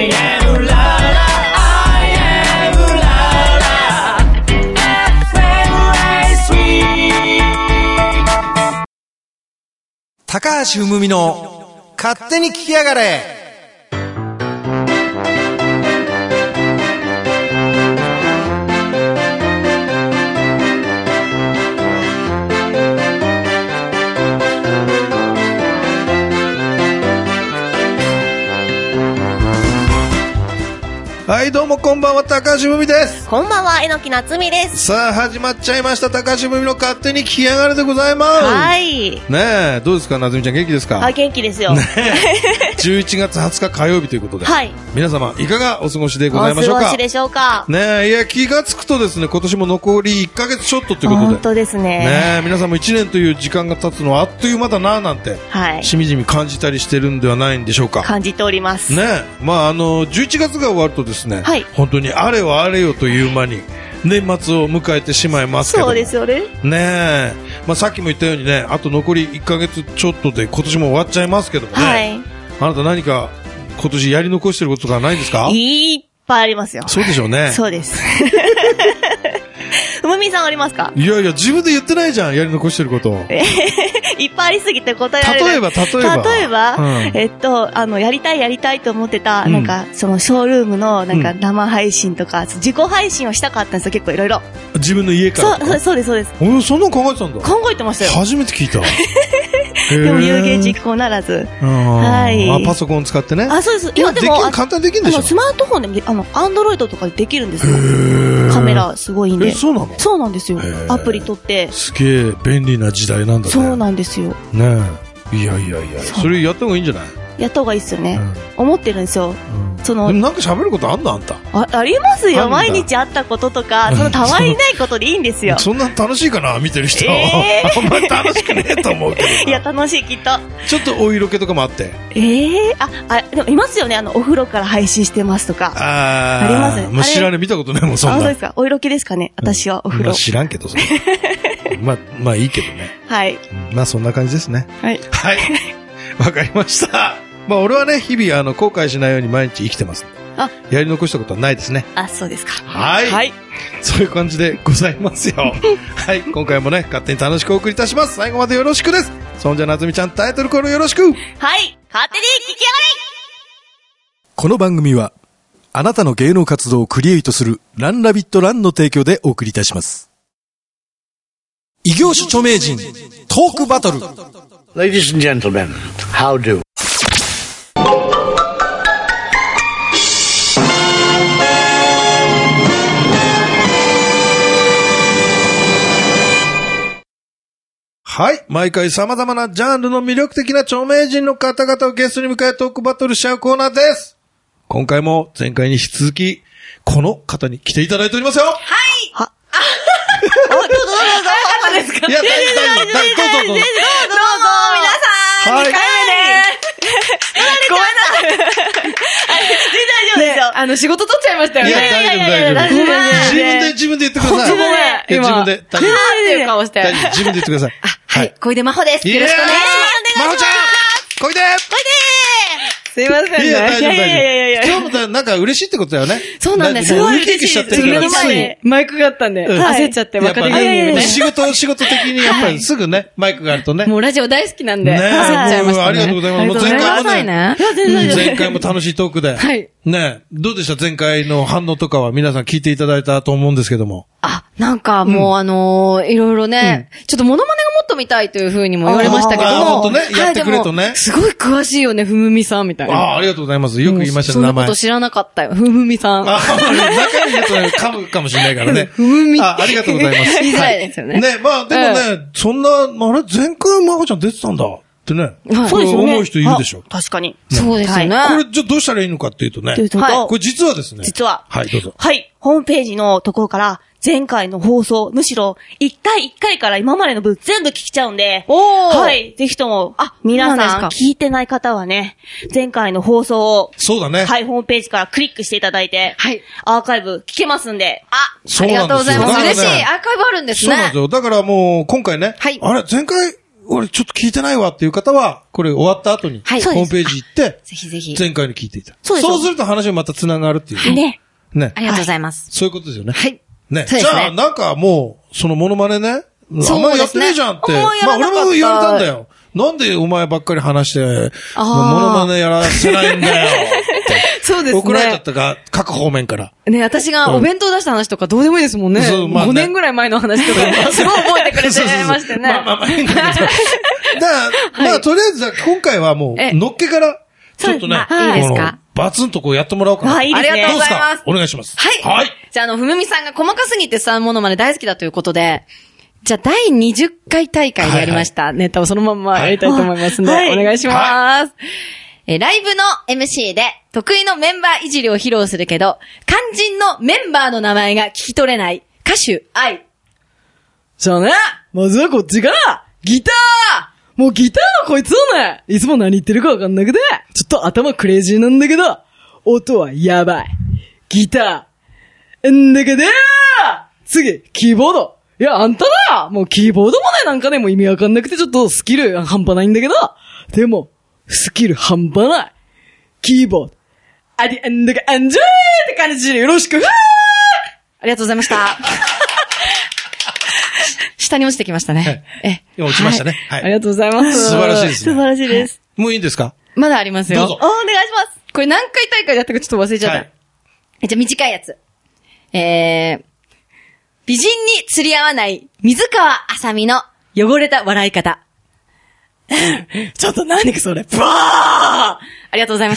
I am la la I am la la FM 高橋文美の勝手に聞きやがれ。はい、どうもこんばんは、高橋文美です。 こんばんは、榎木夏美です。 さあ始まっちゃいました、高橋文美の勝手に聞きやがれでございます。 はい。 ねえ、どうですか、夏美ちゃん、元気ですか？ はい、元気ですよ。 ねえ、11月20日火曜日ということで、はい、皆様いかがお過ごしでございましょうか？ お過ごしでしょうか？ ねえ、いや、気がつくとですね、今年も残り1ヶ月ちょっとということで、 本当ですね。 ねえ、皆さんも1年という時間が経つのはあっという間だななんて、はい、しみじみ感じたりしてるんではないんでしょうか？ 感じております。 ねえ、まあ11月が終わるとですね、はい、本当にあれはあれよという間に年末を迎えてしまいますけど、 そうですよね。 ねえ、まあ、さっきも言ったようにね、あと残り1ヶ月ちょっとで今年も終わっちゃいますけどもね、はい、あなた何か今年やり残してることとかないですか？ いっぱいありますよ。 そうでしょうね。 そうです。ふむみさんありますか？ いやいや、自分で言ってないじゃん、やり残してること。 いっぱいありすぎて答えられない。 例えば、 うん、やりたいと思ってた、なんか、そのショールームの、なんか、生配信とか、自己配信をしたかったんですよ、結構いろいろ。 自分の家から。 そうです、そうです。 そんなの考えてたんだ。 考えてましたよ。 初めて聞いた。 でも有言実行ならず。はい。 パソコン使ってね。 あ、そうです。いや、でも、 簡単にできるんでしょ？ スマートフォンで、アンドロイドとかでできるんですよ。カメラ、すごいんで。 そうなの？ そうなんですよ。アプリ取って。 すげえ便利な時代なんだね。 そうなんですよ。 ねえ。いや、それやった方がいいんじゃない？ やった方がいいっすよね。思ってるんですよ。 でもなんか喋ることあんの？あんた。 ありますよ。毎日あったこととか、そのたわいないことでいいんですよ。 そんな楽しいかな、見てる人。あんまり楽しくねえと思うけど。 いや、楽しい、きっと。 ちょっとお色気とかもあって。 でもいますよね。お風呂から配信してますとか。ありますね。 もう知らねえ、見たことないもん、そんな。 そうですか。お色気ですかね。私はお風呂。 知らんけど、それ。まあいいけどね。 はい。 まあそんな感じですね。 はい。 はい。わかりました。まあ俺はね、日々後悔しないように毎日生きてます。やり残したことはないですね。 あ、そうですか。 はい。はい。そういう感じでございますよ。はい。今回もね、勝手に楽しくお送りいたします。最後までよろしくです。そんじゃなつみちゃん、タイトルコールよろしく。 はい。勝手に聞きやがれ。 この番組は、あなたの芸能活動をクリエイトするランラビットランの提供でお送りいたします。異業種著名人トークバトル。 Ladies and gentlemen, how do? はい。毎回様々なジャンルの魅力的な著名人の方々をゲストに迎えトークバトルしちゃうコーナーです。今回も前回に引き続き、この方に来ていただいておりますよ。 はい。どうぞ。いや、どうぞ、皆さん。2回目で。ごめんなさい。大丈夫ですよ。 仕事取っちゃいましたよね。 いや、大丈夫。自分で言ってください。自分で。 っていう顔して。 自分で言ってください。 はい。小出真帆です。よろしくお願いします。 真帆ちゃん小出すいませんね。 いや、大丈夫。今日もなんか嬉しいってことだよね。 そうなんです。 すごい嬉しい。 目の前にマイクがあったんで、焦っちゃって分かりにくいね。 仕事的にやっぱりすぐね、マイクがあるとね。 もうラジオ大好きなんで、焦っちゃいましたね。 ありがとうございます。前回も楽しいトークで。 はい。 ね、どうでした前回の反応とかは皆さん聞いていただいたと思うんですけども。 なんかもういろいろね、ちょっとモノマネがもっと見たいという風にも言われましたけども。 本当ね、やってくれとね。 すごい詳しいよね、ふむみさんみたいな。 ありがとうございます。よく言いましたね、 名前。そんなこと知らなかったよ。ふむみさん。 中身言うと噛むかもしれないからね。 ふむみ。 ありがとうございます。 言いづらいですよね。 ね、まあでもね、そんな、前回まこちゃん出てたんだ。ってね。そうですよね。思う人いるでしょ。 確かに。 そうですよね。 これ、じゃどうしたらいいのかっていうとね。これ実はですね。はい、どうぞ。 はい。ホームページのところから、前回の放送、むしろ、1回1回から今までの分全部聞きちゃうんで、はい。ぜひとも、皆さん聞いてない方はね、前回の放送を、 そうだね。 はい、ホームページからクリックしていただいて、はい。アーカイブ聞けますんで、 ありがとうございます。嬉しい。アーカイブあるんですね。 そうなんですよ。だからもう、今回ね、あれ、前回、 俺ちょっと聞いてないわっていう方は、これ終わった後に、 はいホームページ行って、 ぜひぜひ。 前回に聞いていた。 そうですそうすると話がまた繋がるっていう。 ね。 ね。 ありがとうございます。 そういうことですよね。 はい。 ね。 そうですねじゃあ、なんかもう、そのモノマネね、あんまりやってねえじゃんって。 あんまやまあらなかった俺も言われたんだよ。なんでお前ばっかり話して、モノマネやらせないんだよってそうですね。 怒られちゃったか、各方面から。 ね、私がお弁当出した話とかどうでもいいですもんね。 そうまあね 5年ぐらい前の話とか、すごい覚えてくれてましてね。 まあいいんだけど。だから、まあとりあえず今回はもう、のっけから、ちょっとね、 いいですかバツンとこうやってもらおうかな。 いいですね。 ありがとうございます。 お願いします。 はい。じゃあ、ふむみさんが細かすぎてスターモノマネ大好きだということで、じゃあ、第20回大会でやりました。ネタをそのまんまやりたいと思いますので、お願いします。ライブの MC で得意のメンバーいじりを披露するけど、肝心のメンバーの名前が聞き取れない歌手愛。じゃあね、まずはこっちから、ギターもうギターのこいつをね、いつも何言ってるかわかんなくて、ちょっと頭クレイジーなんだけど、音はやばい。ギター。んだけど次、キーボード。いや、あんただもうキーボードもね、なんかね、もう意味わかんなくてちょっとスキル半端ないんだけど、でも、スキル半端ない。キーボード。あり、んだか、アンジョーって感じでよろしく。ありがとうございました。下に落ちてきましたね。 落ちましたね。はい。 ありがとうございます。 素晴らしいですね。 素晴らしいです。 もういいんですか？ まだありますよ。 どうぞ。 お願いします。 これ何回大会だったかちょっと忘れちゃった。 はい、 じゃあ短いやつ。美人に釣り合わない水川あさみの汚れた笑い方。ちょっと何かそれ。ブワーありがとうございました。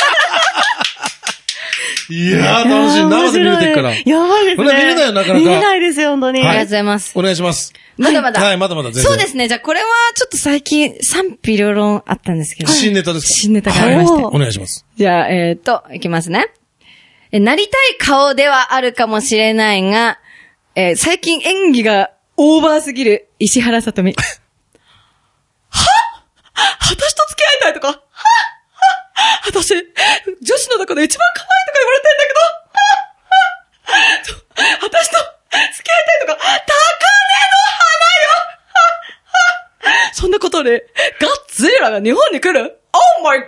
いやー、楽しい。生で見れてるから。 やばいですね。 見れないよ、なかなか。 見れないですよ、本当に。 ありがとうございます。 お願いします。 まだまだ。 はい、まだまだ全然。 そうですね。じゃあこれはちょっと最近賛否両論あったんですけど。 新ネタですか？ 新ネタがありまして。 お願いします。 じゃあ、いきますね。なりたい顔ではあるかもしれないが、最近演技がオーバーすぎる石原さとみ。は私と付き合いたいとか私、女子の中で一番可愛いとか言われてんだけど私と付き合いたいとか、高嶺の花よそんなことで、ガッツエラが日本に来る ?Oh my god!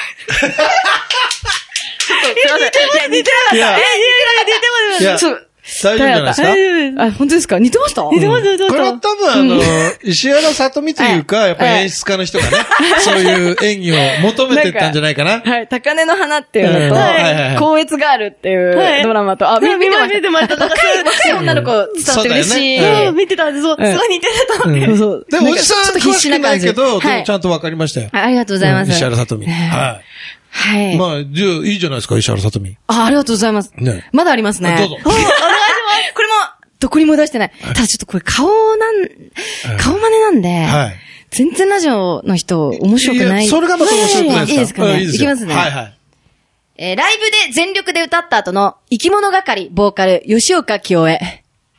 すいません。いや、似てなかった。似てます。 大丈夫じゃないですか？ あ、本当ですか？似てました？ 似てます、似てます。 これは多分石原さとみというか、やっぱり演出家の人がね、そういう演技を求めてったんじゃないかな。 はい、高嶺の花っていうのと、光悦ガールっていうドラマと、見てました。若い女の子伝わって嬉しい。 見てたんで、そう、すごい似てたと思って。 そう。で、おじさん詳しくないけど、でもちゃんとわかりましたよ。 ありがとうございます。 石原さとみ。はい。 はい。 まあ、じゃあ、いいじゃないですか、石原さとみ。 ありがとうございます。 ね。 まだありますね。 どうぞ。 お願いします。これも、どこにも出してない。ただちょっとこれ顔真似なんで、はい。全然ラジオの人面白くない。 それがまた面白くないですか？ いいですかね。いきますね。 はいはい。 ライブで全力で歌った後の生き物係ボーカル吉岡清江。あ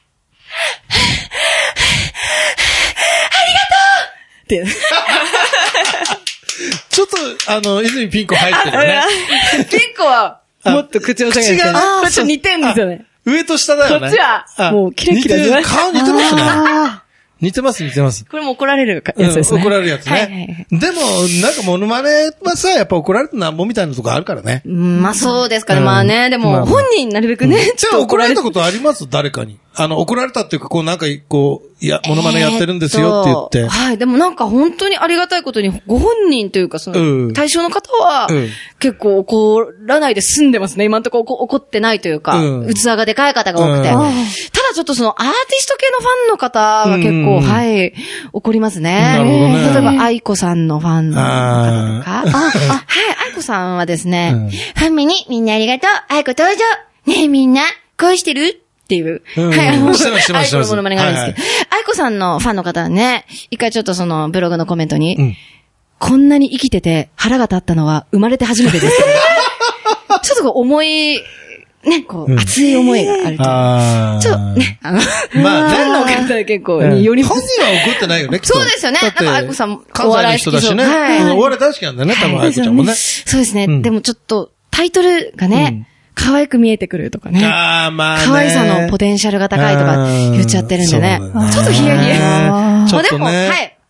りがとうって。 ちょっと、泉ピン子入ってるよね。 ピン子は、もっと口を下げて。口が、ちょっと似てんですよね。 上と下だよね。 こっちは、もうキラキラじゃない？ 顔似てますね。似てます。 これも怒られるやつですね。 怒られるやつね。でも、なんかモノマネはさ、やっぱ怒られてなんぼみたいなとこあるからね。 まあそうですかね。まあね、でも、本人なるべくね、 ちょっと怒られたことあります？誰かに。怒られたっていうか、こうなんか、こう、いや、モノマネやってるんですよって言って。 はい。でもなんか本当にありがたいことに、ご本人というか、その、対象の方は、結構怒らないで済んでますね。今のところ怒ってないというか、器がでかい方が多くて。ただちょっとその、アーティスト系のファンの方が結構、はい、怒りますね。 なるほどね。 例えば、愛子さんのファンの方とか。はい、愛子さんはですね、ファンミにみんなありがとう、愛子登場ねえみんな、恋してるっていう。はい、 してます。 愛子のモノマネがあるんですけど。愛子さんのファンの方はね、一回ちょっとそのブログのコメントに、こんなに生きてて腹が立ったのは生まれて初めてです。ちょっとこう重い、ね、こう、熱い思いがあると。ちょっとね、 まあね。 ファンの方は結構、より本人は怒ってないよね、 そうですよね。なんか愛子さんも関西の人だしね。お笑い大好きなんだよね、多分愛子ちゃんもね。 そうですね。でもちょっと、タイトルがね、可愛く見えてくるとかね。 まあね。 可愛さのポテンシャルが高いとか言っちゃってるんでね。ちょっとヒヤヒヤ。でも、はい。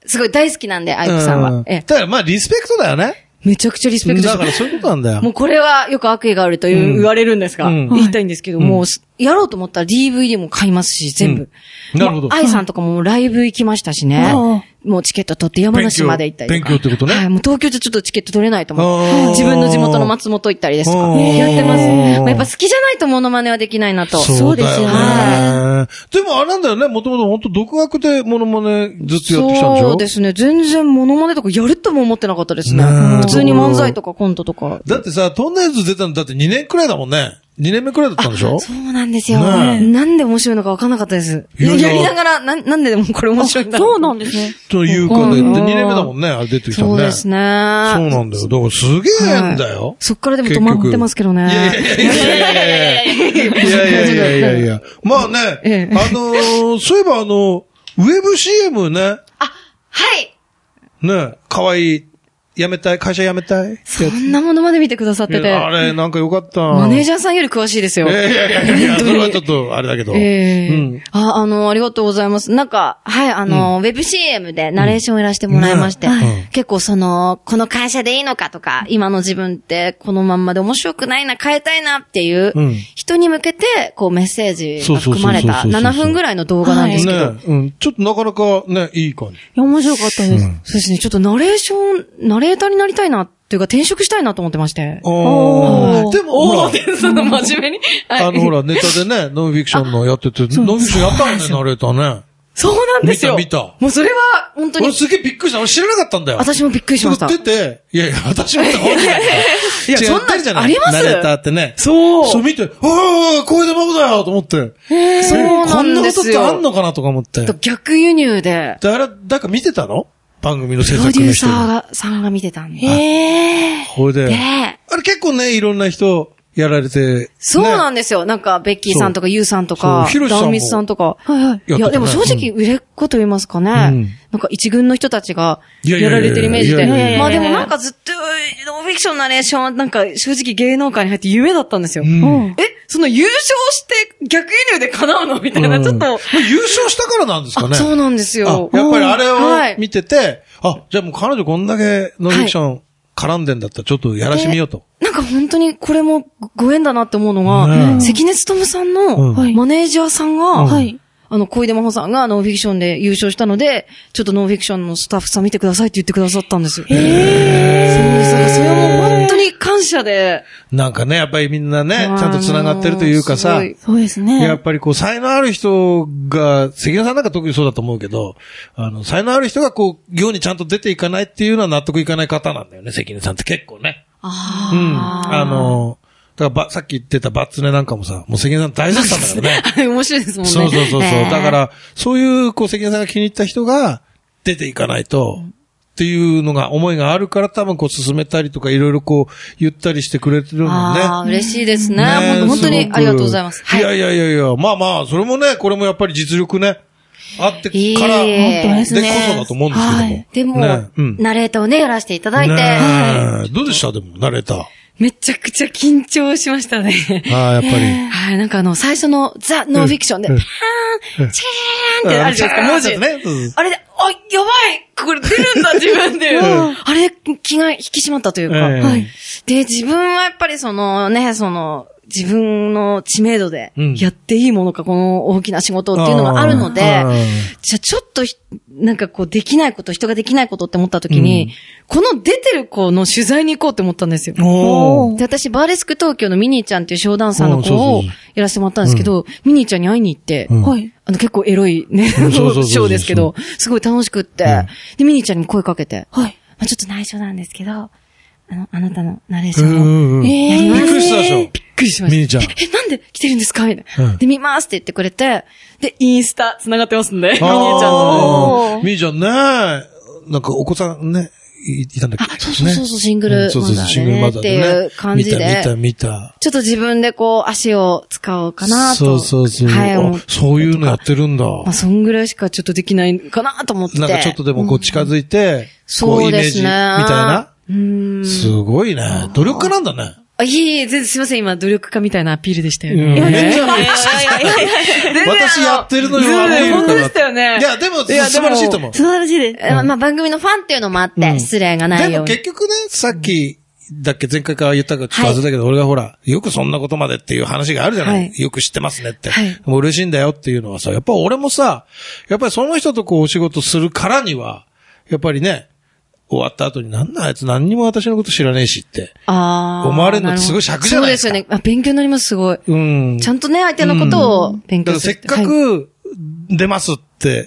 すごい大好きなんで、愛子さんは。 だからまあ、リスペクトだよね。 めちゃくちゃリスペクトだからそういうことなんだよ。 もうこれはよく悪意があると言われるんですが、言いたいんですけど、もう、やろうと思ったら DVD も買いますし、全部。 なるほど。 愛さんとかもライブ行きましたしね。もうチケット取って山梨まで行ったりとか。 勉強ってことね。 はい。もう東京じゃちょっとチケット取れないと思う。自分の地元の松本行ったりですとか。やってます。やっぱ好きじゃないとモノマネはできないなと。 そうですよね。でもあれなんだよね。もともと本当独学でモノマネずつやってきたんでしょ？ そうですね。全然モノマネとかやるとも思ってなかったですね。普通に漫才とかコントとか。 だってさ、トンネルズ出たのだって2年くらいだもんね。2年目くらいだったんでしょ？ そうなんですよ。なんで面白いのか分かんなかったです。やりながら、なんででもこれ面白いんだろう。 そうなんですね。 というかで、2年目だもんね、あれ出てきたのね。 そうですね。 そうなんだよ。だからすげえんだよ。 そっからでも止まってますけどね。 いや。まあね、そういえばウェブ CM ね。 あ、はい。 ね、かわいい。会社辞めたいそんなものまで見てくださってて。 あれ、なんかよかった。 マネージャーさんより詳しいですよ。 いや、それはちょっと、あれだけど。 ありがとうございます。なんか、はい、ウェブ CM でナレーションをやらせてもらいまして、結構この会社でいいのかとか、今の自分ってこのまんまで面白くないな、変えたいなっていう、人に向けて、こうメッセージが含まれた7分ぐらいの動画なんですけど。 ちょっとなかなかね、いい感じ。 いや、面白かったです。 そうですね、ちょっとナレーーターになりたいなっていうか転職したいなと思ってまして。 でも、ほら、 その真面目に。 ほら、ネタでね、ノンフィクションのやってて、ノンフィクションやったもんね、ナレーターね。 そうなんですよ。 見た。 もうそれは、本当に。 俺すげえびっくりした。俺知らなかったんだよ。 私もびっくりしました。 出て、いや、私も見た。 いや、そんな、ありますナレーターってね。 そう見て、これで孫だよと思って。 そうなんですよ。 こんなことってあんのかなとか思って。 逆輸入で。 だから見てたの？番組の制作の人。プロデューサーさんが見てたんで。 これで。あれ結構ね、いろんな人やられて。 そうなんですよ。なんか、ベッキーさんとか、ユウさんとか、ダンミスさんとか。いや、でも正直売れっ子と言いますかね。なんか一軍の人たちがやられてるイメージで。まあでもなんかずっと、ノンフィクションナレーションはなんか正直芸能界に入って夢だったんですよ。その優勝して逆輸入で叶うのみたいな、ちょっと。 優勝したからなんですかね。 そうなんですよ。 やっぱりあれを見てて、じゃあもう彼女こんだけノンフィクション絡んでんだったらちょっとやらしてみようと。 なんか本当にこれもご縁だなって思うのが、関根勤さんのマネージャーさんが、小出真帆さんがノンフィクションで優勝したので、ちょっとノンフィクションのスタッフさん見てくださいって言ってくださったんですよ。そうです。それはもう本当に感謝で。 なんかね、やっぱりみんなね、ちゃんと繋がってるというかさ。 そうですね。 やっぱりこう、才能ある人が、関根さんなんか特にそうだと思うけど、才能ある人がこう、世にちゃんと出ていかないっていうのは納得いかない方なんだよね、関根さんって結構ね。だからさっき言ってたバッツネなんかもさ、もう関根さん大絶賛だからね。 面白いですもんね。 そう。だから、そういう、こう、関根さんが気に入った人が出ていかないと、っていうのが、思いがあるから多分こう進めたりとかいろいろこう言ったりしてくれてるもんね。 嬉しいですね。本当にありがとうございます。 いや、まあ、それもね、これもやっぱり実力ね。あってから、でこそだと思うんですけども。 でも、ナレーターをね、やらせていただいて。 どうでしたでも、ナレーター。 めちゃくちゃ緊張しましたね。 やっぱり。 はい、なんか最初のザ・ノンフィクションで、パーン、チェーンってあるじゃないですか、文字。あれで、やばいこれ出るんだ、自分で。あれ、気が引き締まったというか。で、自分はやっぱり自分の知名度でやっていいものか、この大きな仕事っていうのがあるので、じゃあちょっと、なんかこうできないこと、人ができないことって思った時に、この出てる子の取材に行こうって思ったんですよ。で、私、バーレスク東京のミニーちゃんっていうショーダンサーの子をやらせてもらったんですけど、ミニーちゃんに会いに行って、結構エロいね、ショーですけど、すごい楽しくって、で、ミニーちゃんに声かけて、ちょっと内緒なんですけど、あなたのナレーションをやります。 びっくりしたでしょ。 びっくりしました。 ミニちゃん。 なんで来てるんですかみたいな。で、見ますって言ってくれて、で、インスタ繋がってますんで、ミニちゃんの。 ミニちゃんね、なんかお子さんね、いたんだっけ。 そう、シングルマザーでっていう感じで。 見た。 ちょっと自分でこう、足を使おうかなと。 そう。はい。そういうのやってるんだ。 そんぐらいしかちょっとできないかなと思って。 なんかちょっとでもこう近づいて、 そうですね。 イメージみたいな。すごいね。努力家なんだね。 いえ、全然すいません、今、努力家みたいなアピールでしたよね。 めっちゃ私やってるのよ、アピール本当でしたよね。 いや、でも、素晴らしいと思う。 素晴らしいです。 まあ、番組のファンっていうのもあって、失礼がないように。 でも結局ね、さっき、だっけ前回から言ったかちょっと忘れたけど、俺がほら、よくそんなことまでっていう話があるじゃない、よく知ってますねって。もう嬉しいんだよっていうのはさ、やっぱ俺もさ、やっぱりその人とこうお仕事するからには、やっぱりね、終わった後になんだあいつ何にも私のこと知らねえしって。思われるのってすごい尺じゃないですか。 そうですよね。勉強になります、すごい。 うん。 ちゃんとね、相手のことを勉強する。 せっかく出ますって、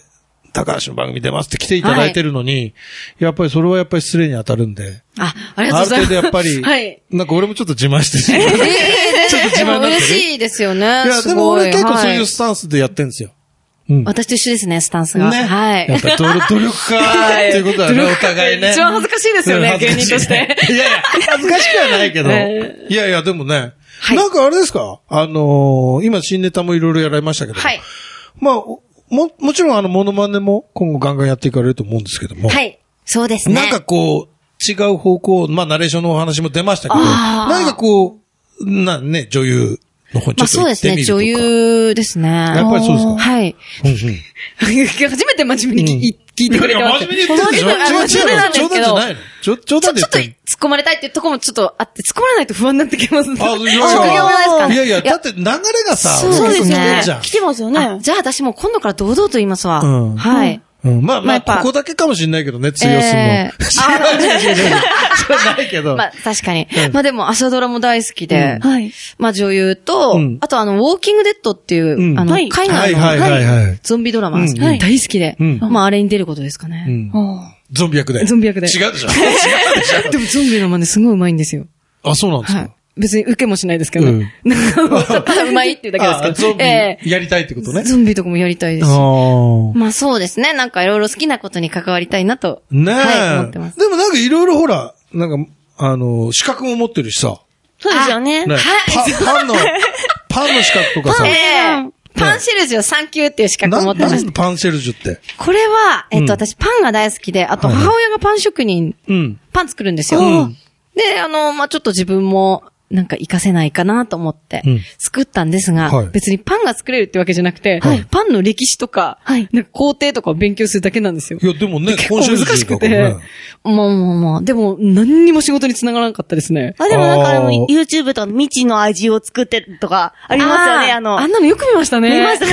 高橋の番組出ますって来ていただいてるのに、やっぱりそれはやっぱり失礼に当たるんで。 ありがとうございます。 ある程度やっぱり、なんか俺もちょっと自慢してる。ちょっと自慢になってる。 嬉しいですよね。いや、でも俺結構そういうスタンスでやってるんですよ。 私と一緒ですね、スタンスが。 ね。 はい。 やっぱ努力家っていうことはね、お互いね。 一番恥ずかしいですよね、芸人として。 いやいや、恥ずかしくはないけど。いやいや、でもね、なんかあれですか今新ネタもいろいろやられましたけど。はい。まあ、もちろんモノマネも今後ガンガンやっていかれると思うんですけども。 はい。そうですね。 なんかこう、違う方向、まあナレーションのお話も出ましたけど、何かこう、女優の方にちょっと行ってみるとか。まあそうですね、女優ですね。 やっぱりそうですか。 はい。初めて真面目に聞いてくれてます。 真面目に言ってるでしょ。冗談じゃないの。冗談で言ってる。 ちょっと突っ込まれたいっていうところもちょっとあって、突っ込まれないと不安になってきますね。 職業ですかね。いやいや、だって流れがさ、 そうですね。来てますよね。 じゃあ私も今度から堂々と言いますわ。はい。 まあ、ここだけかもしれないけどね、通用するの。違う。ないけど。 まあ、確かに。まあでも、朝ドラも大好きで、まあ女優と、あとウォーキングデッドっていう、海外のゾンビドラマ大好きで、まああれに出ることですかね。 ゾンビ役で。 違うでしょ。でもゾンビの真似すごい上手いんですよ。 あ、そうなんですか。 別に受けもしないですけどね。うまいっていうだけですけど。 ゾンビやりたいってことね。 ゾンビとかもやりたいですし。まあそうですね。なんかいろいろ好きなことに関わりたいなと。 ねえ。思ってます。 でもなんかいろいろほら、なんか、資格も持ってるしさ。 そうですよね。 はい。パンの資格とかさ。 パンシェルジュ3級っていう資格を持ってます。 何パンシェルジュって。 これは、私パンが大好きで、あと母親がパン職人、パン作るんですよ。で、まあちょっと自分も、なんか活かせないかなと思って、作ったんですが、別にパンが作れるってわけじゃなくて、パンの歴史とか、なんか工程とかを勉強するだけなんですよ。 いや、でもね、 結構難しくて、まあ、でも何にも仕事に繋がらなかったですね。 でもなんかYouTube と未知の味を作ってるとか、ありますよね、 あんなのよく見ましたね。 見ました。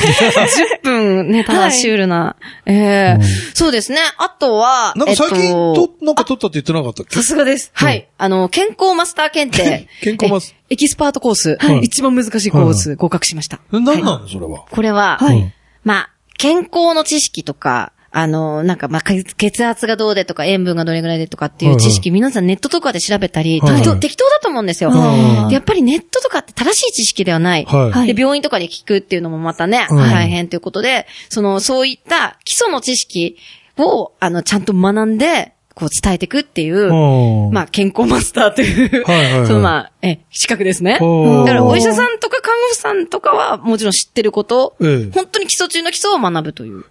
10分ね、ただシュールな。そうですね。あとは、 なんか最近なんか撮ったって言ってなかったっけ？ さすがです。はい。健康マスター検定。 健康マスエキスパートコース。一番難しいコース合格しました。 何なのそれは。 これは、まあ、健康の知識とか、なんか、まあ、血圧がどうでとか、塩分がどれぐらいでとかっていう知識、皆さんネットとかで調べたり、適当だと思うんですよ。やっぱりネットとかって正しい知識ではない。で、病院とかで聞くっていうのもまたね、大変ということで、そういった基礎の知識を、ちゃんと学んで、こう伝えていくっていう、まあ、健康マスターという、まあ、資格ですね。だからお医者さんとか看護婦さんとかはもちろん知ってること、本当に基礎中の基礎を学ぶという。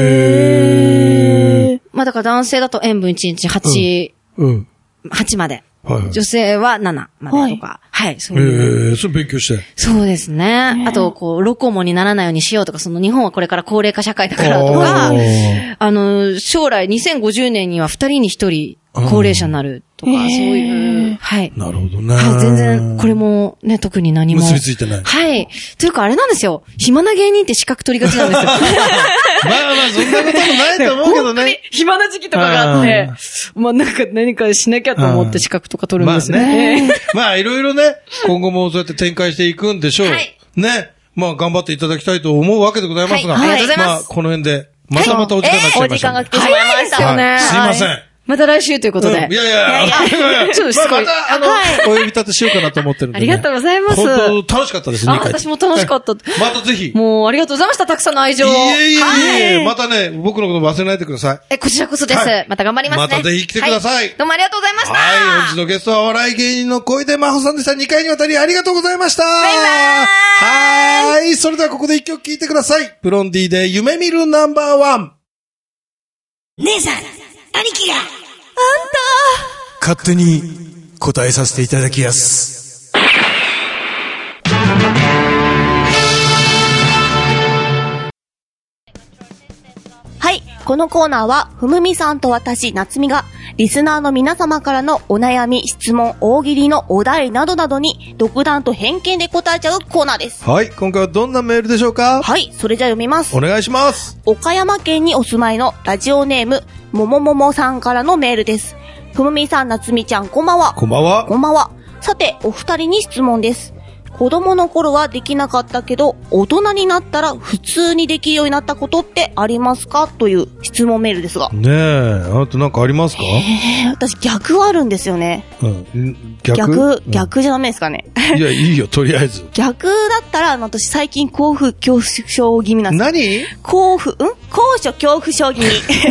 まあだから男性だと塩分1日8まで。女性は7までとか。はい、そういう。 それ勉強して。 そうですね。あと、こう、ロコモにならないようにしようとか、日本はこれから高齢化社会だからとか、将来2050年には2人に1人高齢者になるとか、そういう、はい。 なるほどね。 はい、全然、これもね、特に何も。 結びついてない。 はい。というか、あれなんですよ。暇な芸人って資格取りがちなんですよ。 まあまあ、そんなこともないと思うけどね。 本当に暇な時期とかがあって、まあなんか何かしなきゃと思って資格とか取るんですね。 まあいろいろね、今後もそうやって展開していくんでしょう。ね。まあ頑張っていただきたいと思うわけでございますが。 ありがとうございます。 まあこの辺で、またお時間になっちゃいました。 お時間が来てしまいました。 すいません。 また来週ということで。 いや、 ちょっとしつこい。 また、お呼び立てしようかなと思ってるんで。 ありがとうございます。 本当楽しかったです、2回。 私も楽しかった。 またぜひ。 もう、ありがとうございました、たくさんの愛情を。 いえ。またね、僕のこと忘れないでください。 こちらこそです。また頑張りますね。 またぜひ来てください。 どうもありがとうございました。 はい、本日のゲストはお笑い芸人の小出真帆さんでした。2回にわたりありがとうございました。 バイバーイ。はい、それではここで1曲聴いてください。ブロンディで夢見るナンバー1。 姉さん、兄貴が、 勝手に答えさせていただきやす。 このコーナーは、ふむみさんと私、なつみが、リスナーの皆様からのお悩み、質問、大喜利のお題などなどに、独断と偏見で答えちゃうコーナーです。 はい、今回はどんなメールでしょうか？ はい、それじゃあ読みます。 お願いします。 岡山県にお住まいのラジオネーム、ももももさんからのメールです。ふむみさん、なつみちゃん、こんばんは。 こんばんは。 こんばんは。さて、お二人に質問です。子供の頃はできなかったけど、大人になったら普通にできるようになったことってありますか？という質問メールですが。 ねえ、あとなんかありますか？ 私逆はあるんですよね。 うん。 逆じゃダメですかね。 いや、いいよ、とりあえず。 逆だったら、私最近恐怖恐怖症気味なんです。 何？ 高所恐怖症気味。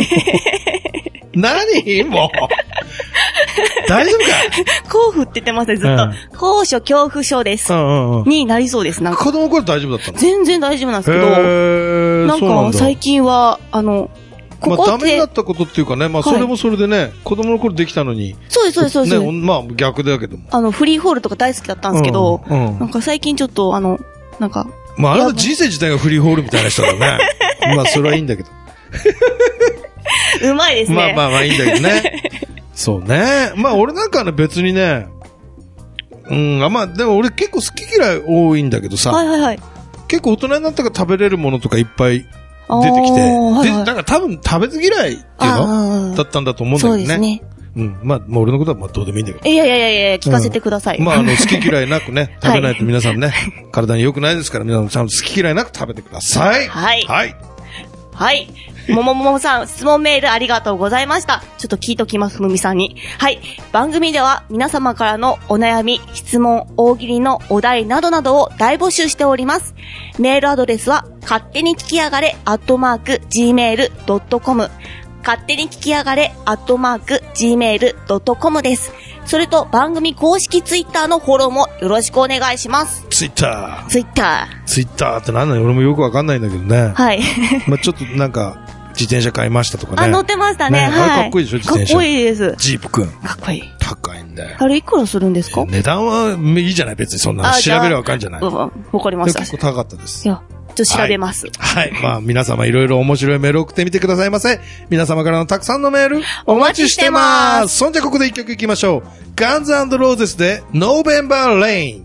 何？もう。大丈夫か？ 甲府って言ってますね、ずっと。高所恐怖症です。になりそうです、なんか。 子供の頃大丈夫だったの？ 全然大丈夫なんですけど、なんか最近は、ここダメだったことっていうかね、それもそれでね、子供の頃できたのに。 そうです。 ね、逆だけども。 フリーホールとか大好きだったんですけど、なんか最近ちょっと、なんか。 あなた人生自体がフリーホールみたいな人だね。それはいいんだけど。 うまいですね。 いいんだけどね。そうね。俺なんかね、別にね、でも俺結構好き嫌い多いんだけどさ。結構大人になったから食べれるものとかいっぱい出てきて。だから多分食べず嫌いっていうのだったんだと思うんだけどね。そうですね。俺のことはどうでもいいんだけど。 いや、聞かせてください。 好き嫌いなくね、食べないと皆さんね、体に良くないですから、皆さんちゃんと好き嫌いなく食べてください。 はい。ももももさん、質問メールありがとうございました。ちょっと聞いときます、ふむみさんに。はい。番組では皆様からのお悩み、質問、大喜利のお題などなどを大募集しております。メールアドレスは、勝手に聞きやがれ、@gmail.com。勝手に聞きやがれ、@gmail.com です。それと番組公式ツイッターのフォローもよろしくお願いします。 ツイッターって何なの？俺もよくわかんないんだけどね。 はい。 ちょっとなんか、自転車買いましたとかね。 乗ってましたね。はい。 かっこいいでしょ、自転車。 かっこいいです。 ジープくん。 かっこいい。 高いんだよ。 あれいくらするんですか？ 値段はいいじゃない、別にそんな。調べればわかるんじゃない？ わかりました。 結構高かったです。 いや。ちょっと調べます。 はい。皆様いろいろ面白いメール送ってみてくださいませ。皆様からのたくさんのメールお待ちしてます。そんじゃここで一曲いきましょう。Guns and Roses で November Rain。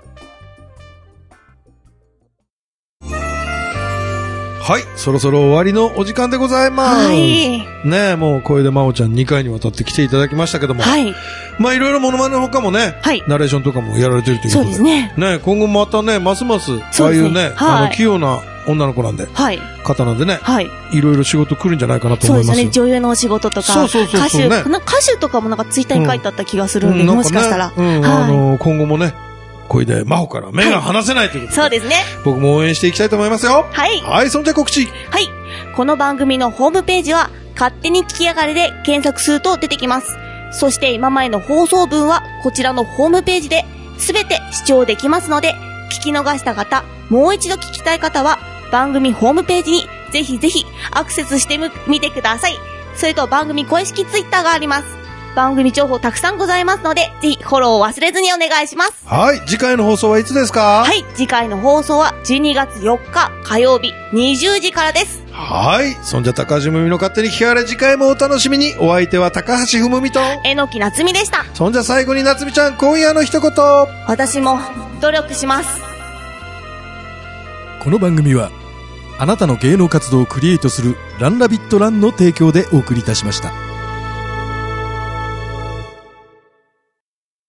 はい。そろそろ終わりのお時間でございます。はい。ねえ、もう小出真央ちゃん2回にわたって来ていただきましたけども。はい。いろいろモノマネの他もね。はい。ナレーションとかもやられてるということで。そうですね。ね今後またね、ますます、ああいうね、器用な女の子なんで。はい。方なんでね。はい。いろいろ仕事来るんじゃないかなと思います。そうですね。女優のお仕事とか。そう、歌手とかもなんかツイッターに書いてあった気がするんで、もしかしたら。今後もね。小出真帆から目が離せないということで、そうですね。僕も応援していきたいと思いますよ。はい。はい、そんじゃ告知。はい。この番組のホームページは、勝手に聞きやがれで検索すると出てきます。そして今までの放送分は、こちらのホームページで、すべて視聴できますので、聞き逃した方、もう一度聞きたい方は、番組ホームページに、ぜひぜひアクセスしてみてください。それと番組公式ツイッターがあります。番組情報たくさんございますので、ぜひフォローを忘れずにお願いします。はい。次回の放送はいつですか？はい。次回の放送は12月4日火曜日20時からです。はい。そんじゃ高橋むみの勝手に聞きやがれ、次回もお楽しみに。お相手は高橋ふむみと榎木なつみでした。そんじゃ最後になつみちゃん、今夜の一言。私も努力します。この番組はあなたの芸能活動をクリエイトするランラビットランの提供でお送りいたしました。